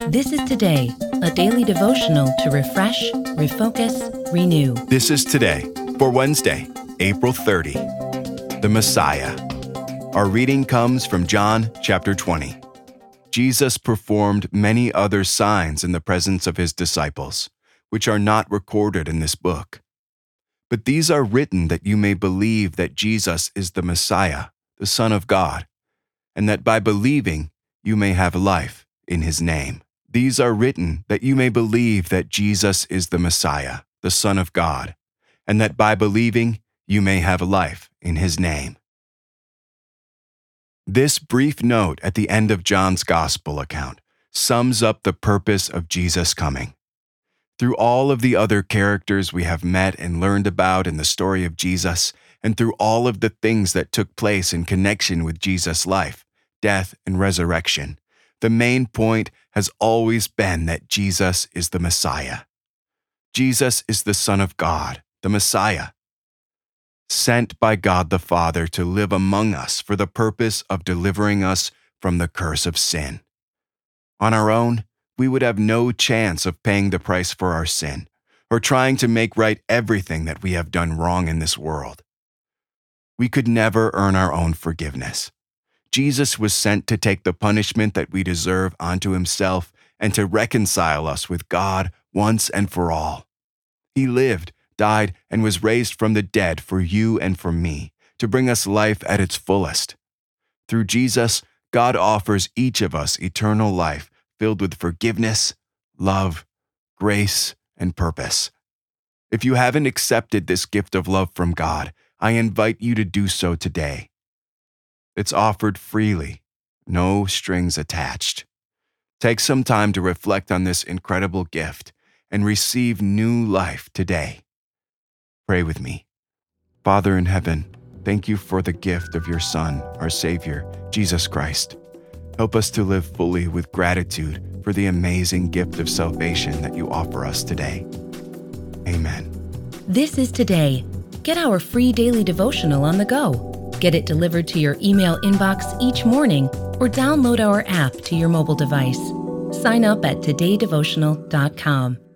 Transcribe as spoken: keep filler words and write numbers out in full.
This is Today, a daily devotional to refresh, refocus, renew. This is Today for Wednesday, April thirtieth, the Messiah. Our reading comes from John chapter twenty. Jesus performed many other signs in the presence of his disciples, which are not recorded in this book. But these are written that you may believe that Jesus is the Messiah, the Son of God, and that by believing you may have life in his name. These are written that you may believe that Jesus is the Messiah, the Son of God, and that by believing you may have life in his name. This brief note at the end of John's Gospel account sums up the purpose of Jesus' coming. Through all of the other characters we have met and learned about in the story of Jesus, and through all of the things that took place in connection with Jesus' life, death, and resurrection, the main point has always been that Jesus is the Messiah. Jesus is the Son of God, the Messiah, sent by God the Father to live among us for the purpose of delivering us from the curse of sin. On our own, we would have no chance of paying the price for our sin, or trying to make right everything that we have done wrong in this world. We could never earn our own forgiveness. Jesus was sent to take the punishment that we deserve onto himself and to reconcile us with God once and for all. He lived, died, and was raised from the dead for you and for me, to bring us life at its fullest. Through Jesus, God offers each of us eternal life filled with forgiveness, love, grace, and purpose. If you haven't accepted this gift of love from God, I invite you to do so today. It's offered freely, no strings attached. Take some time to reflect on this incredible gift and receive new life today. Pray with me. Father in heaven, thank you for the gift of your Son, our Savior, Jesus Christ. Help us to live fully with gratitude for the amazing gift of salvation that you offer us today. Amen. This is Today. Get our free daily devotional on the go. Get it delivered to your email inbox each morning or download our app to your mobile device. Sign up at today devotional dot com.